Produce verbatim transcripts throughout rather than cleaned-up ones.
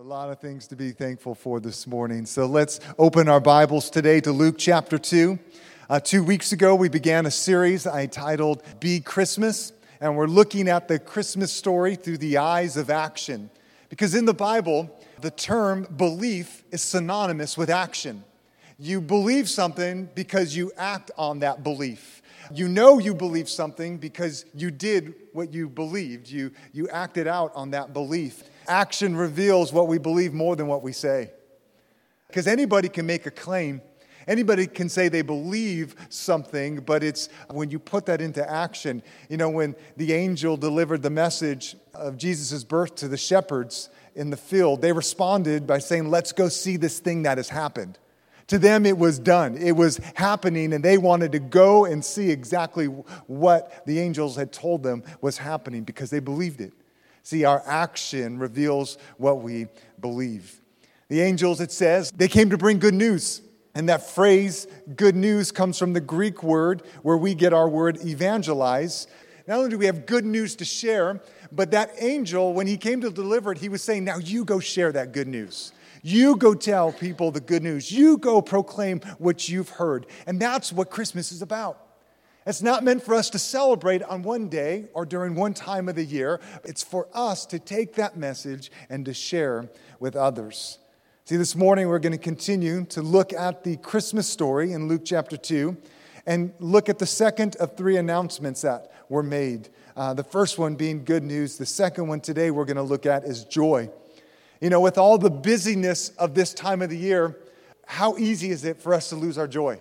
A lot of things to be thankful for this morning. So let's open our Bibles today to Luke chapter two. Uh, two weeks ago, we began a series I titled Be Christmas, and we're looking at the Christmas story through the eyes of action. Because in the Bible, the term belief is synonymous with action. You believe something because you act on that belief. You know you believe something because you did what you believed. You, you acted out on that belief. Action reveals what we believe more than what we say. Because anybody can make a claim. Anybody can say they believe something, but it's when you put that into action. You know, when the angel delivered the message of Jesus' birth to the shepherds in the field, they responded by saying, let's go see this thing that has happened. To them, it was done. It was happening, and they wanted to go and see exactly what the angels had told them was happening because they believed it. See, our action reveals what we believe. The angels, it says, they came to bring good news. And that phrase, good news, comes from the Greek word where we get our word evangelize. Not only do we have good news to share, but that angel, when he came to deliver it, he was saying, now you go share that good news. You go tell people the good news. You go proclaim what you've heard. And that's what Christmas is about. It's not meant for us to celebrate on one day or during one time of the year. It's for us to take that message and to share with others. See, this morning we're going to continue to look at the Christmas story in Luke chapter two and look at the second of three announcements that were made. Uh, the first one being good news. The second one today we're going to look at is joy. You know, with all the busyness of this time of the year, how easy is it for us to lose our joy?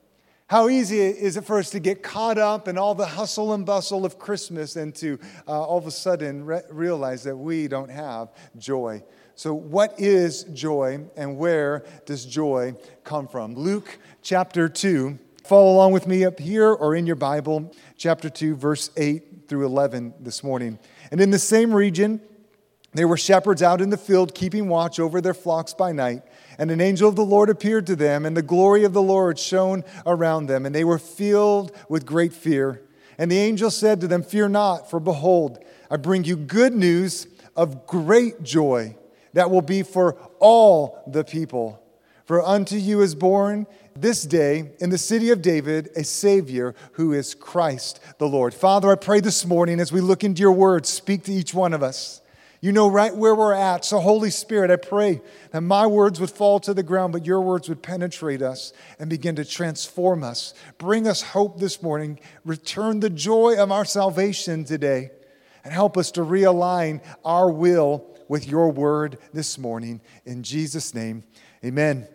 How easy is it for us to get caught up in all the hustle and bustle of Christmas and to uh, all of a sudden re- realize that we don't have joy? So what is joy and where does joy come from? Luke chapter two. Follow along with me up here or in your Bible, chapter two, verse eight through eleven this morning. And in the same region, there were shepherds out in the field keeping watch over their flocks by night. And an angel of the Lord appeared to them, and the glory of the Lord shone around them, and they were filled with great fear. And the angel said to them, fear not, for behold, I bring you good news of great joy that will be for all the people. For unto you is born this day in the city of David a Savior who is Christ the Lord. Father, I pray this morning as we look into your word, speak to each one of us. You know right where we're at. So Holy Spirit, I pray that my words would fall to the ground, but your words would penetrate us and begin to transform us. Bring us hope this morning. Return the joy of our salvation today. And help us to realign our will with your word this morning. In Jesus' name, amen.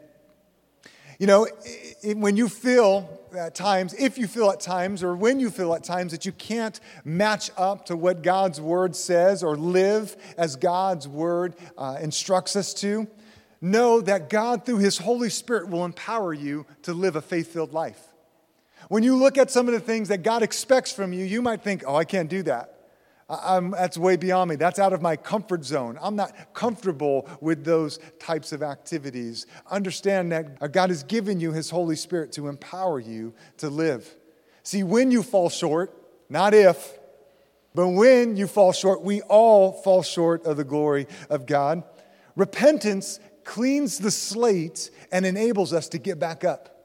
You know, when you feel at times, if you feel at times, or when you feel at times that you can't match up to what God's word says or live as God's word uh, instructs us to, know that God, through his Holy Spirit, will empower you to live a faith-filled life. When you look at some of the things that God expects from you, you might think, oh, I can't do that. I'm, that's way beyond me. That's out of my comfort zone. I'm not comfortable with those types of activities. Understand that God has given you his Holy Spirit to empower you to live. See, when you fall short, not if, but when you fall short, we all fall short of the glory of God. Repentance cleans the slate and enables us to get back up.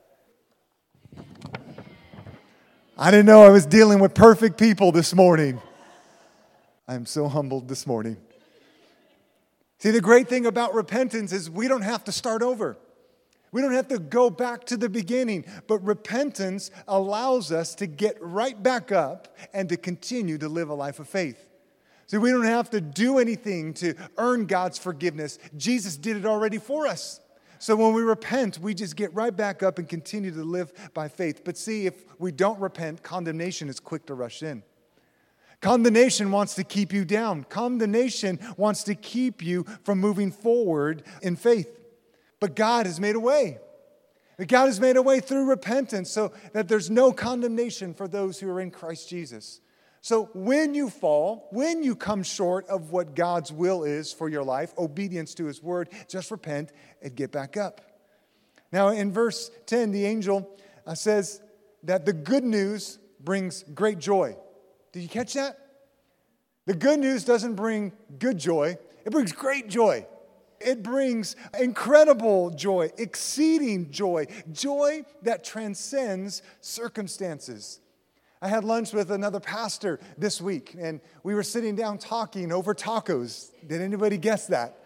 I didn't know I was dealing with perfect people this morning. I'm so humbled this morning. See, the great thing about repentance is we don't have to start over. We don't have to go back to the beginning. But repentance allows us to get right back up and to continue to live a life of faith. See, we don't have to do anything to earn God's forgiveness. Jesus did it already for us. So when we repent, we just get right back up and continue to live by faith. But see, if we don't repent, condemnation is quick to rush in. Condemnation wants to keep you down. Condemnation wants to keep you from moving forward in faith. But God has made a way. God has made a way through repentance so that there's no condemnation for those who are in Christ Jesus. So when you fall, when you come short of what God's will is for your life, obedience to his word, just repent and get back up. Now in verse ten, the angel says that the good news brings great joy. Did you catch that? The good news doesn't bring good joy. It brings great joy. It brings incredible joy, exceeding joy, joy that transcends circumstances. I had lunch with another pastor this week, and we were sitting down talking over tacos. Did anybody guess that?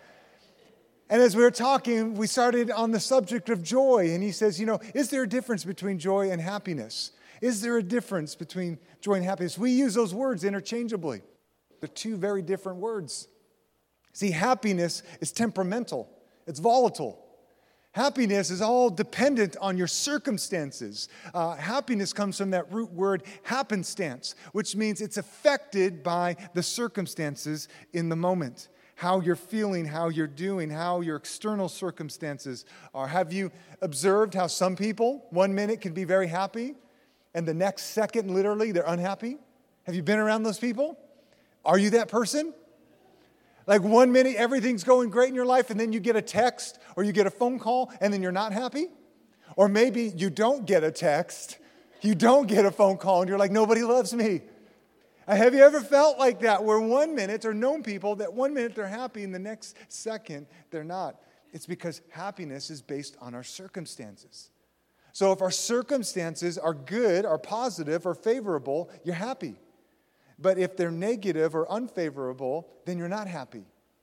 And as we were talking, we started on the subject of joy, and he says, you know, is there a difference between joy and happiness? Is there a difference between joy and happiness? We use those words interchangeably. They're two very different words. See, happiness is temperamental. It's volatile. Happiness is all dependent on your circumstances. Uh, happiness comes from that root word happenstance, which means it's affected by the circumstances in the moment. How you're feeling, how you're doing, how your external circumstances are. Have you observed how some people, one minute can be very happy, and the next second, literally, they're unhappy? Have you been around those people? Are you that person? Like one minute, everything's going great in your life, and then you get a text or you get a phone call, and then you're not happy? Or maybe you don't get a text, you don't get a phone call, and you're like, nobody loves me. Have you ever felt like that, where one minute, or known people that one minute they're happy, and the next second they're not? It's because happiness is based on our circumstances. So if our circumstances are good, are positive, or favorable, you're happy. But if they're negative or unfavorable, then you're not happy.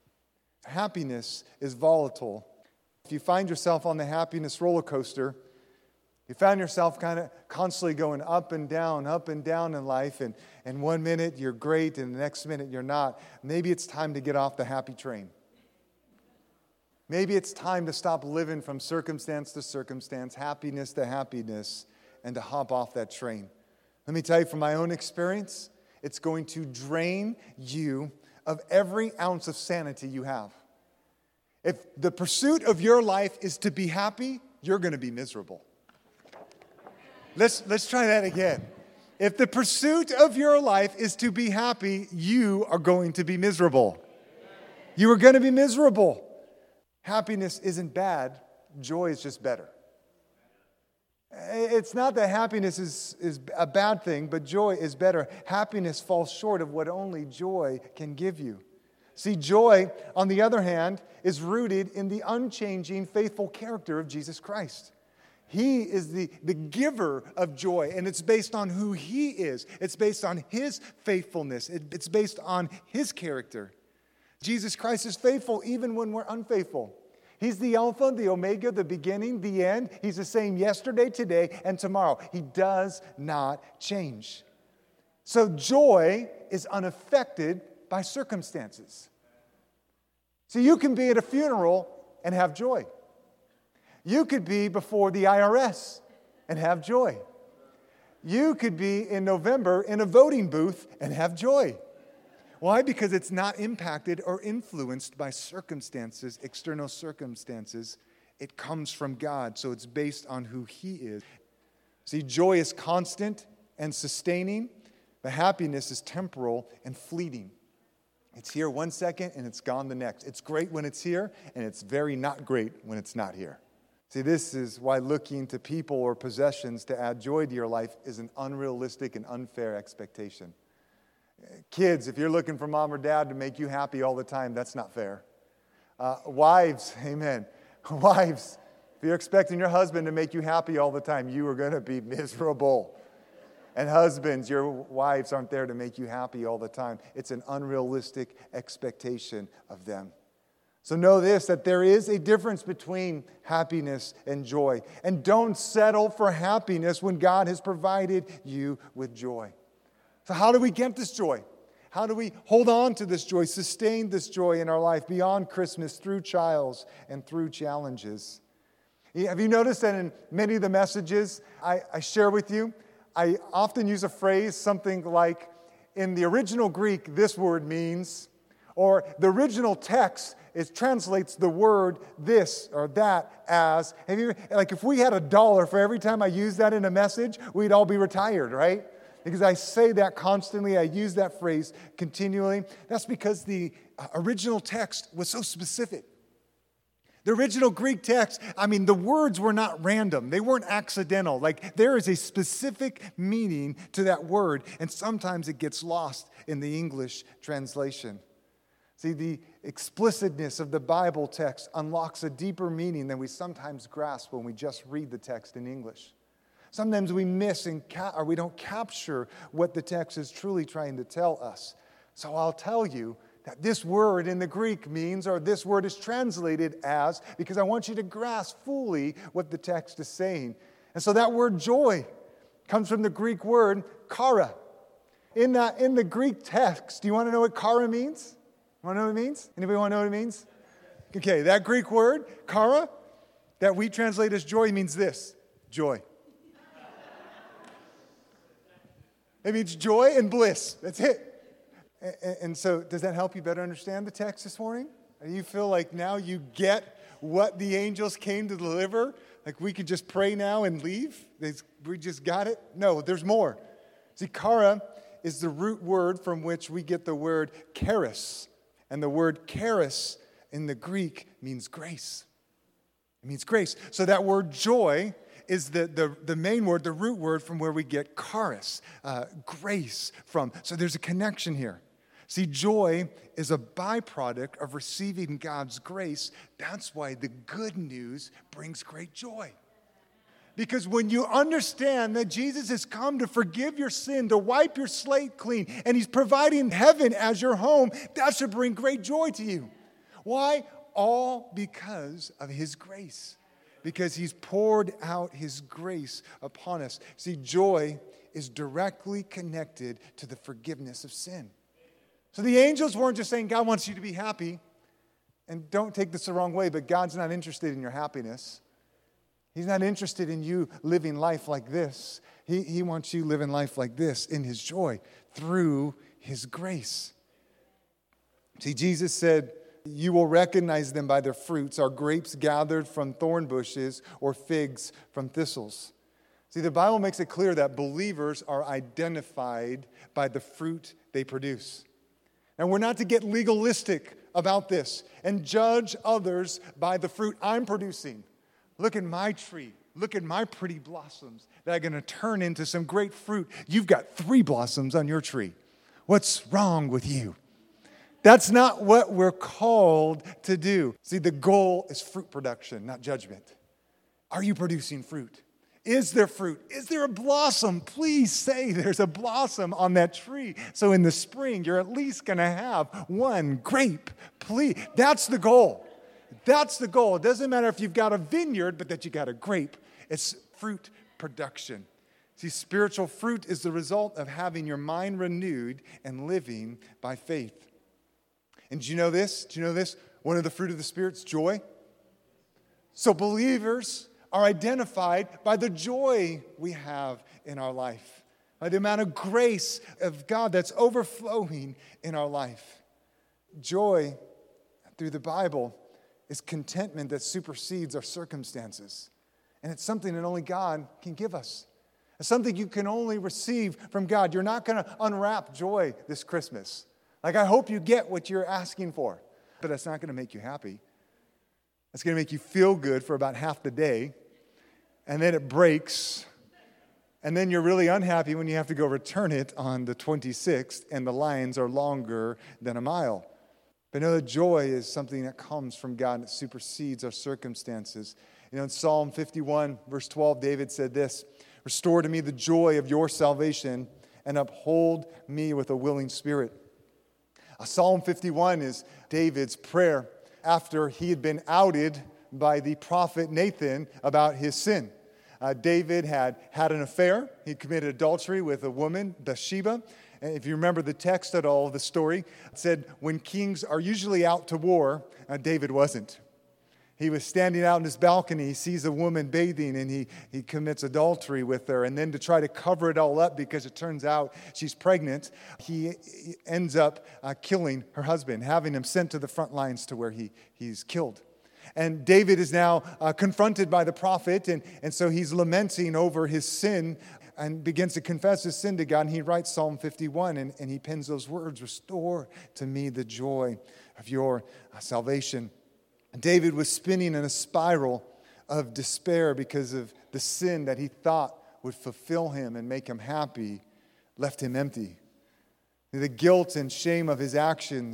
Happiness is volatile. If you find yourself on the happiness roller coaster, you found yourself kind of constantly going up and down, up and down in life, and, and one minute you're great, and the next minute you're not. Maybe it's time to get off the happy train. Maybe it's time to stop living from circumstance to circumstance, happiness to happiness, and to hop off that train. Let me tell you from my own experience, it's going to drain you of every ounce of sanity you have. If the pursuit of your life is to be happy, you're going to be miserable. Let's, let's try that again. If the pursuit of your life is to be happy, you are going to be miserable. You are going to be miserable. Happiness isn't bad. Joy is just better. It's not that happiness is, is a bad thing, but joy is better. Happiness falls short of what only joy can give you. See, joy, on the other hand, is rooted in the unchanging, faithful character of Jesus Christ. He is the, the giver of joy, and it's based on who He is. It's based on His faithfulness. It, it's based on His character. Jesus Christ is faithful even when we're unfaithful. He's the Alpha, the Omega, the beginning, the end. He's the same yesterday, today, and tomorrow. He does not change. So joy is unaffected by circumstances. So you can be at a funeral and have joy. You could be before the I R S and have joy. You could be in November in a voting booth and have joy. Why? Because it's not impacted or influenced by circumstances, external circumstances. It comes from God, so it's based on who He is. See, joy is constant and sustaining, but happiness is temporal and fleeting. It's here one second and it's gone the next. It's great when it's here, and it's very not great when it's not here. See, this is why looking to people or possessions to add joy to your life is an unrealistic and unfair expectation. Kids, if you're looking for mom or dad to make you happy all the time, that's not fair. Uh, wives, amen. Wives, if you're expecting your husband to make you happy all the time, you are going to be miserable. And husbands, your wives aren't there to make you happy all the time. It's an unrealistic expectation of them. So know this, that there is a difference between happiness and joy. And don't settle for happiness when God has provided you with joy. So how do we get this joy? How do we hold on to this joy, sustain this joy in our life beyond Christmas, through trials and through challenges? Have you noticed that in many of the messages I, I share with you, I often use a phrase, something like, in the original Greek, this word means, or the original text, it translates the word this or that as, have you, like if we had a dollar for every time I use that in a message, we'd all be retired, right? Because I say that constantly, I use that phrase continually. That's because the original text was so specific. The original Greek text, I mean, the words were not random. They weren't accidental. Like, there is a specific meaning to that word, and sometimes it gets lost in the English translation. See, the explicitness of the Bible text unlocks a deeper meaning than we sometimes grasp when we just read the text in English. Sometimes we miss and ca- or we don't capture what the text is truly trying to tell us. So I'll tell you that this word in the Greek means, or this word is translated as, because I want you to grasp fully what the text is saying. And so that word joy comes from the Greek word chara. In, that, in the Greek text, do you want to know what chara means? Want to know what it means? Anybody want to know what it means? Okay, that Greek word, chara, that we translate as joy means this, joy. It means joy and bliss. That's it. And, and so does that help you better understand the text this morning? Do you feel like now you get what the angels came to deliver? Like we could just pray now and leave? We just got it? No, there's more. See, chara is the root word from which we get the word charis. And the word charis in the Greek means grace. It means grace. So that word joy is the, the, the main word, the root word from where we get charis, uh, grace from. So there's a connection here. See, joy is a byproduct of receiving God's grace. That's why the good news brings great joy. Because when you understand that Jesus has come to forgive your sin, to wipe your slate clean, and he's providing heaven as your home, that should bring great joy to you. Why? All because of his grace. Because he's poured out his grace upon us. See, joy is directly connected to the forgiveness of sin. So the angels weren't just saying, God wants you to be happy. And don't take this the wrong way, but God's not interested in your happiness. He's not interested in you living life like this. He, he wants you living life like this in his joy through his grace. See, Jesus said, you will recognize them by their fruits. Are grapes gathered from thorn bushes or figs from thistles? See, the Bible makes it clear that believers are identified by the fruit they produce. And we're not to get legalistic about this and judge others by the fruit I'm producing. Look at my tree. Look at my pretty blossoms that are going to turn into some great fruit. You've got three blossoms on your tree. What's wrong with you? That's not what we're called to do. See, the goal is fruit production, not judgment. Are you producing fruit? Is there fruit? Is there a blossom? Please say there's a blossom on that tree. So in the spring, you're at least going to have one grape. Please. That's the goal. That's the goal. It doesn't matter if you've got a vineyard, but that you got a grape. It's fruit production. See, spiritual fruit is the result of having your mind renewed and living by faith. And do you know this? Do you know this? One of the fruit of the Spirit's joy. So believers are identified by the joy we have in our life, by the amount of grace of God that's overflowing in our life. Joy through the Bible is contentment that supersedes our circumstances. And it's something that only God can give us. It's something you can only receive from God. You're not going to unwrap joy this Christmas. Like, I hope you get what you're asking for. But that's not going to make you happy. It's going to make you feel good for about half the day. And then it breaks. And then you're really unhappy when you have to go return it on the twenty-sixth. And the lines are longer than a mile. But know that joy is something that comes from God and it supersedes our circumstances. You know, in Psalm fifty-one, verse twelve, David said this, restore to me the joy of your salvation and uphold me with a willing spirit. Uh, Psalm fifty-one is David's prayer after he had been outed by the prophet Nathan about his sin. Uh, David had had an affair. He committed adultery with a woman, Bathsheba. And if you remember the text at all, the story, it said when kings are usually out to war, uh, David wasn't. He was standing out on his balcony, he sees a woman bathing, and he, he commits adultery with her. And then to try to cover it all up because it turns out she's pregnant, he, he ends up uh, killing her husband, having him sent to the front lines to where he, he's killed. And David is now uh, confronted by the prophet, and, and so he's lamenting over his sin and begins to confess his sin to God. And he writes Psalm fifty-one, and, and he pens those words, restore to me the joy of your uh, salvation. David was spinning in a spiral of despair because of the sin that he thought would fulfill him and make him happy, left him empty. The guilt and shame of his actions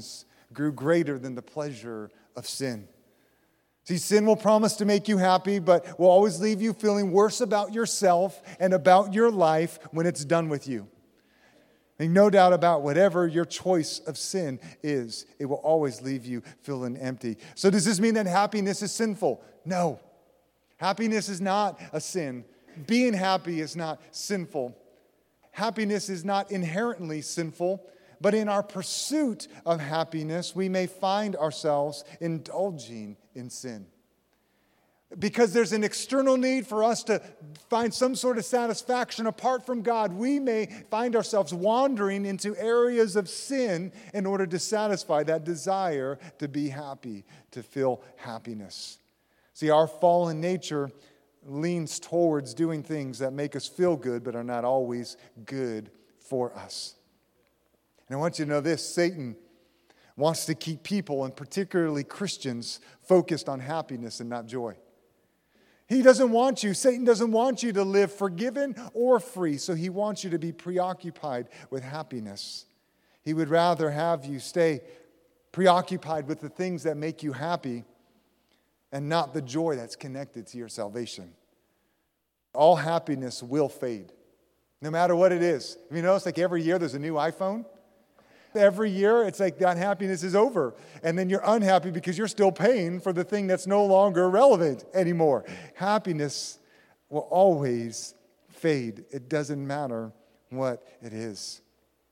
grew greater than the pleasure of sin. See, sin will promise to make you happy, but will always leave you feeling worse about yourself and about your life when it's done with you. And no doubt about whatever your choice of sin is, it will always leave you feeling empty. So does this mean that happiness is sinful? No. Happiness is not a sin. Being happy is not sinful. Happiness is not inherently sinful, but in our pursuit of happiness, we may find ourselves indulging in sin. Because there's an external need for us to find some sort of satisfaction apart from God, we may find ourselves wandering into areas of sin in order to satisfy that desire to be happy, to feel happiness. See, our fallen nature leans towards doing things that make us feel good but are not always good for us. And I want you to know this, Satan wants to keep people, and particularly Christians, focused on happiness and not joy. He doesn't want you, Satan doesn't want you to live forgiven or free, so he wants you to be preoccupied with happiness. He would rather have you stay preoccupied with the things that make you happy and not the joy that's connected to your salvation. All happiness will fade, no matter what it is. Have you noticed, like every year there's a new iPhone? Every year, it's like that happiness is over. And then you're unhappy because you're still paying for the thing that's no longer relevant anymore. Happiness will always fade. It doesn't matter what it is.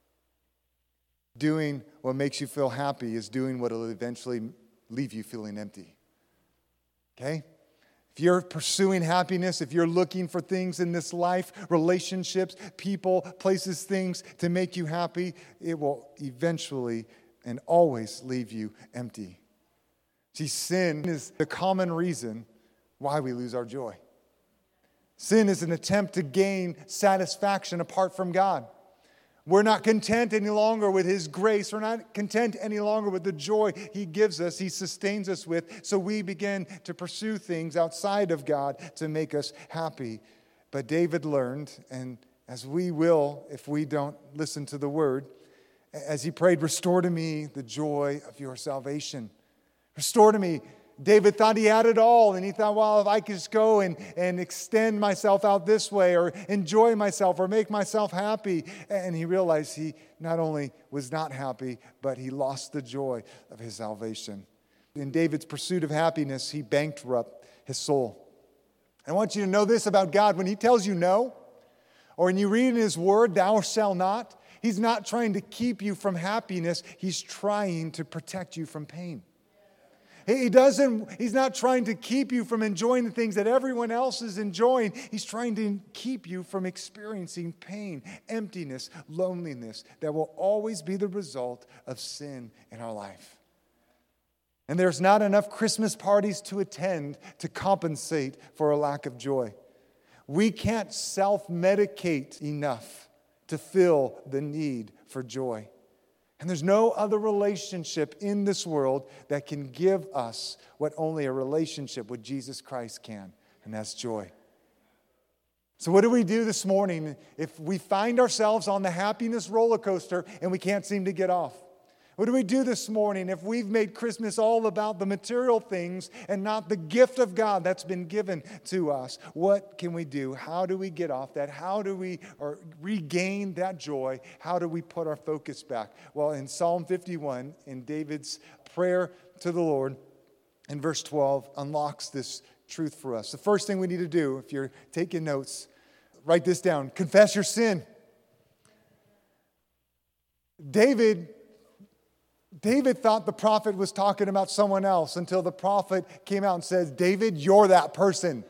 Doing what makes you feel happy is doing what will eventually leave you feeling empty. Okay? If you're pursuing happiness, if you're looking for things in this life, relationships, people, places, things to make you happy, it will eventually and always leave you empty. See, sin is the common reason why we lose our joy. Sin is an attempt to gain satisfaction apart from God. We're not content any longer with His grace. We're not content any longer with the joy He gives us, He sustains us with. So we begin to pursue things outside of God to make us happy. But David learned, and as we will if we don't listen to the word, as he prayed, restore to me the joy of your salvation. Restore to me. David thought he had it all, and he thought, well, if I could just go and, and extend myself out this way or enjoy myself or make myself happy. And he realized he not only was not happy, but he lost the joy of his salvation. In David's pursuit of happiness, he bankrupted his soul. I want you to know this about God. When He tells you no, or when you read in His word, thou shalt not, He's not trying to keep you from happiness. He's trying to protect you from pain. He doesn't, he's not trying to keep you from enjoying the things that everyone else is enjoying. He's trying to keep you from experiencing pain, emptiness, loneliness that will always be the result of sin in our life. And there's not enough Christmas parties to attend to compensate for a lack of joy. We can't self-medicate enough to fill the need for joy. And there's no other relationship in this world that can give us what only a relationship with Jesus Christ can, and that's joy. So what do we do this morning if we find ourselves on the happiness roller coaster and we can't seem to get off? What do we do this morning if we've made Christmas all about the material things and not the gift of God that's been given to us? What can we do? How do we get off that? How do we or regain that joy? How do we put our focus back? Well, in Psalm fifty-one, in David's prayer to the Lord, in verse twelve, unlocks this truth for us. The first thing we need to do, if you're taking notes, write this down. Confess your sin. David David thought the prophet was talking about someone else until the prophet came out and says, David, you're that person.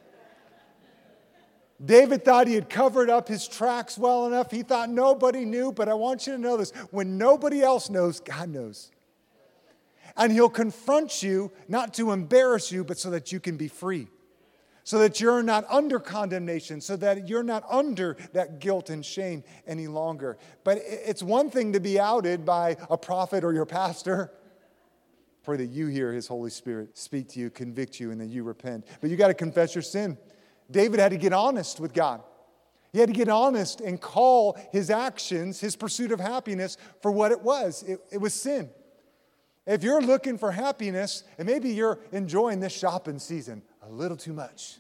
David thought he had covered up his tracks well enough. He thought nobody knew, but I want you to know this. When nobody else knows, God knows. And He'll confront you, not to embarrass you, but so that you can be free. So that you're not under condemnation, so that you're not under that guilt and shame any longer. But it's one thing to be outed by a prophet or your pastor. Pray that you hear His Holy Spirit speak to you, convict you, and that you repent. But you got to confess your sin. David had to get honest with God. He had to get honest and call his actions, his pursuit of happiness, for what it was. It, it was sin. If you're looking for happiness, and maybe you're enjoying this shopping season a little too much.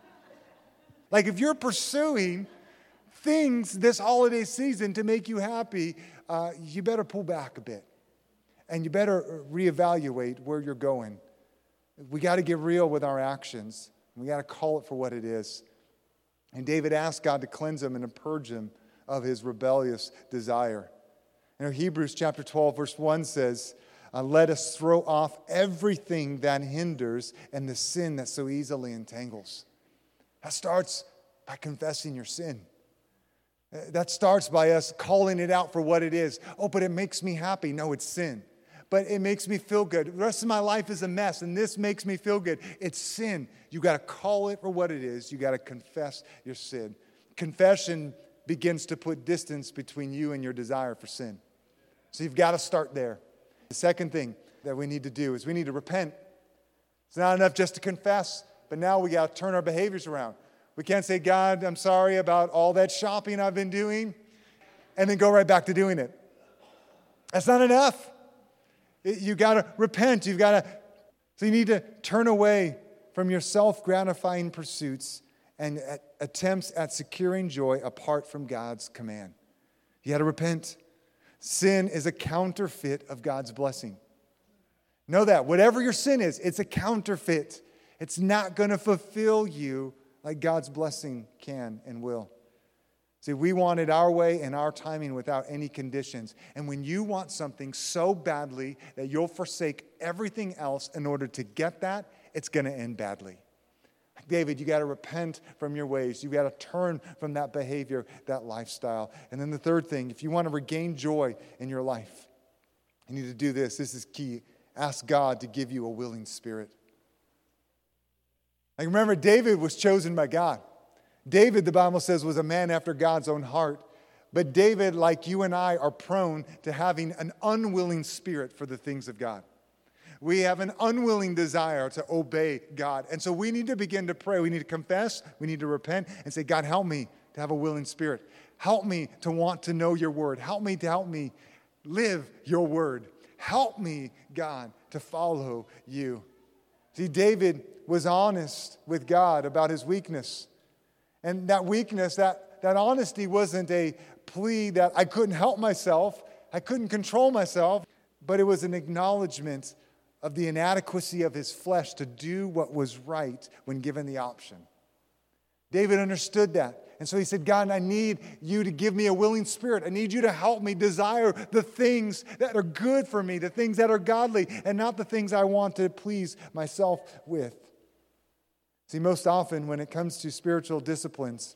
Like if you're pursuing things this holiday season to make you happy, uh, you better pull back a bit. And you better reevaluate where you're going. We got to get real with our actions. We got to call it for what it is. And David asked God to cleanse him and to purge him of his rebellious desire. You know, Hebrews chapter twelve, verse one says, uh, let us throw off everything that hinders and the sin that so easily entangles. That starts by confessing your sin. That starts by us calling it out for what it is. Oh, but it makes me happy. No, it's sin. But it makes me feel good. The rest of my life is a mess, and this makes me feel good. It's sin. You got to call it for what it is. You got to confess your sin. Confession begins to put distance between you and your desire for sin. So you've got to start there. The second thing that we need to do is we need to repent. It's not enough just to confess, but now we got to turn our behaviors around. We can't say, God, I'm sorry about all that shopping I've been doing, and then go right back to doing it. That's not enough. You got to repent. You've got to, so you need to turn away from your self-gratifying pursuits and attempts at securing joy apart from God's command. You got to repent. Sin is a counterfeit of God's blessing. Know that. Whatever your sin is, it's a counterfeit. It's not going to fulfill you like God's blessing can and will. See, we want it our way and our timing without any conditions. And when you want something so badly that you'll forsake everything else in order to get that, it's going to end badly. David, you got to repent from your ways. You got to turn from that behavior, that lifestyle. And then the third thing, if you want to regain joy in your life, you need to do this. This is key. Ask God to give you a willing spirit. Like remember, David was chosen by God. David, the Bible says, was a man after God's own heart. But David, like you and I, are prone to having an unwilling spirit for the things of God. We have an unwilling desire to obey God. And so we need to begin to pray. We need to confess. We need to repent and say, God, help me to have a willing spirit. Help me to want to know your word. Help me to help me live your word. Help me, God, to follow you. See, David was honest with God about his weakness. And that weakness, that, that honesty wasn't a plea that I couldn't help myself, I couldn't control myself, but it was an acknowledgement of the inadequacy of his flesh to do what was right when given the option. David understood that. And so he said, God, I need you to give me a willing spirit. I need you to help me desire the things that are good for me, the things that are godly, and not the things I want to please myself with. See, most often when it comes to spiritual disciplines,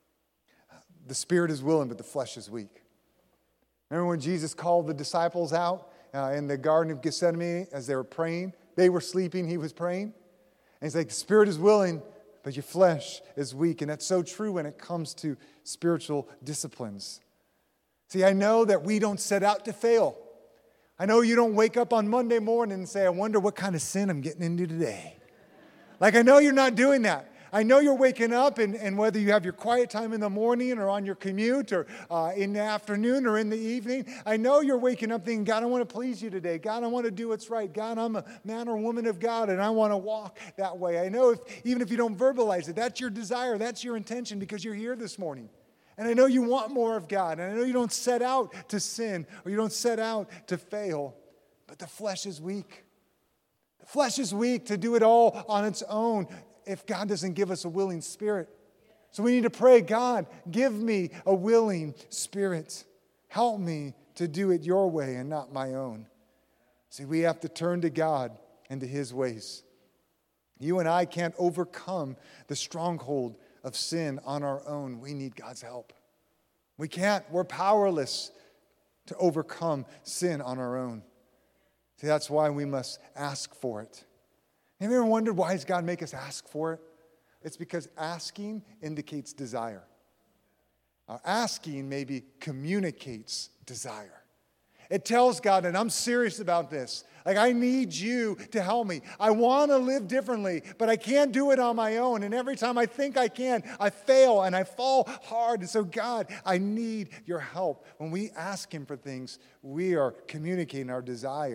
the spirit is willing, but the flesh is weak. Remember when Jesus called the disciples out uh, in the Garden of Gethsemane as they were praying? They were sleeping, he was praying. And he's like, the spirit is willing, but your flesh is weak. And that's so true when it comes to spiritual disciplines. See, I know that we don't set out to fail. I know you don't wake up on Monday morning and say, I wonder what kind of sin I'm getting into today. Like, I know you're not doing that. I know you're waking up, and, and whether you have your quiet time in the morning or on your commute or uh, in the afternoon or in the evening, I know you're waking up thinking, God, I want to please you today. God, I want to do what's right. God, I'm a man or woman of God, and I want to walk that way. I know if even if you don't verbalize it, that's your desire, that's your intention because you're here this morning. And I know you want more of God, and I know you don't set out to sin or you don't set out to fail, but the flesh is weak. The flesh is weak to do it all on its own if God doesn't give us a willing spirit. So we need to pray, God, give me a willing spirit. Help me to do it your way and not my own. See, we have to turn to God and to his ways. You and I can't overcome the stronghold of sin on our own. We need God's help. We can't. We're powerless to overcome sin on our own. See, that's why we must ask for it. Have you ever wondered why does God make us ask for it? It's because asking indicates desire. Uh, asking maybe communicates desire. It tells God that I'm serious about this. Like, I need you to help me. I want to live differently, but I can't do it on my own. And every time I think I can, I fail and I fall hard. And so, God, I need your help. When we ask him for things, we are communicating our desire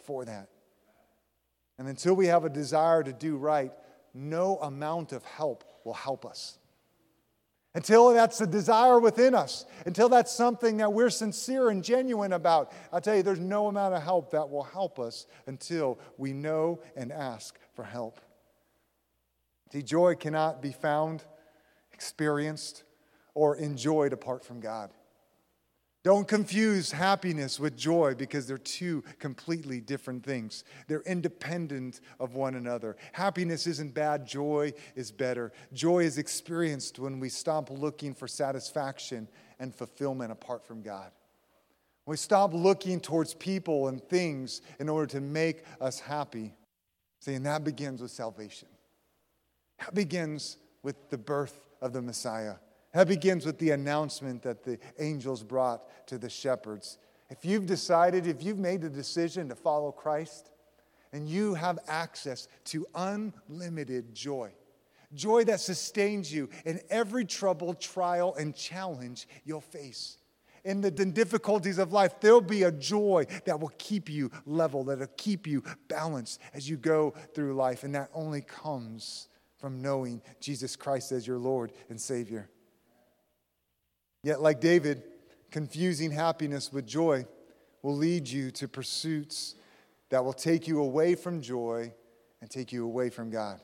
for that. And until we have a desire to do right, no amount of help will help us. Until that's a desire within us, until that's something that we're sincere and genuine about, I'll tell you, there's no amount of help that will help us until we know and ask for help. See, joy cannot be found, experienced, or enjoyed apart from God. Don't confuse happiness with joy because they're two completely different things. They're independent of one another. Happiness isn't bad, joy is better. Joy is experienced when we stop looking for satisfaction and fulfillment apart from God. When we stop looking towards people and things in order to make us happy. See, and that begins with salvation. That begins with the birth of the Messiah. That begins with the announcement that the angels brought to the shepherds. If you've decided, if you've made the decision to follow Christ, and you have access to unlimited joy, joy that sustains you in every trouble, trial, and challenge you'll face. In the difficulties of life, there'll be a joy that will keep you level, that will keep you balanced as you go through life. And that only comes from knowing Jesus Christ as your Lord and Savior. Yet, like David, confusing happiness with joy will lead you to pursuits that will take you away from joy and take you away from God.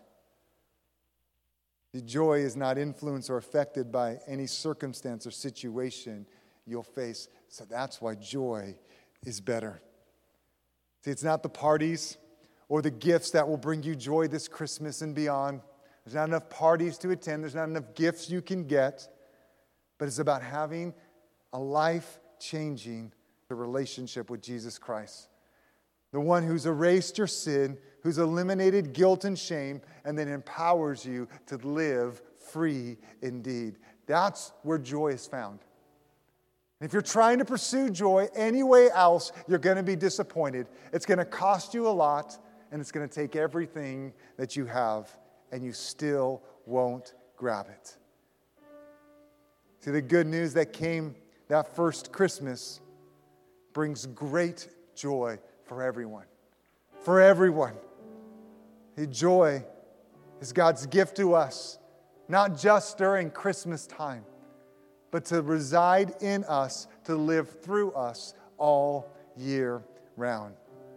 The joy is not influenced or affected by any circumstance or situation you'll face. So that's why joy is better. See, it's not the parties or the gifts that will bring you joy this Christmas and beyond. There's not enough parties to attend. There's not enough gifts you can get. But it's about having a life-changing relationship with Jesus Christ. The one who's erased your sin, who's eliminated guilt and shame, and then empowers you to live free indeed. That's where joy is found. And if you're trying to pursue joy any way else, you're going to be disappointed. It's going to cost you a lot, and it's going to take everything that you have, and you still won't grab it. See, the good news that came that first Christmas brings great joy for everyone. For everyone. The joy is God's gift to us, not just during Christmas time, but to reside in us, to live through us all year round.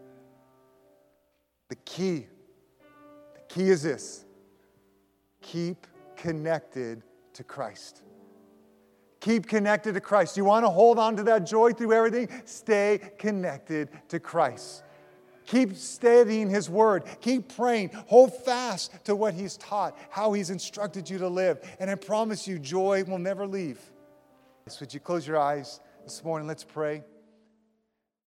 The key, the key is this: keep connected to Christ. Keep connected to Christ. You want to hold on to that joy through everything? Stay connected to Christ. Keep studying His Word. Keep praying. Hold fast to what He's taught, how He's instructed you to live. And I promise you, joy will never leave. So would you close your eyes this morning? Let's pray.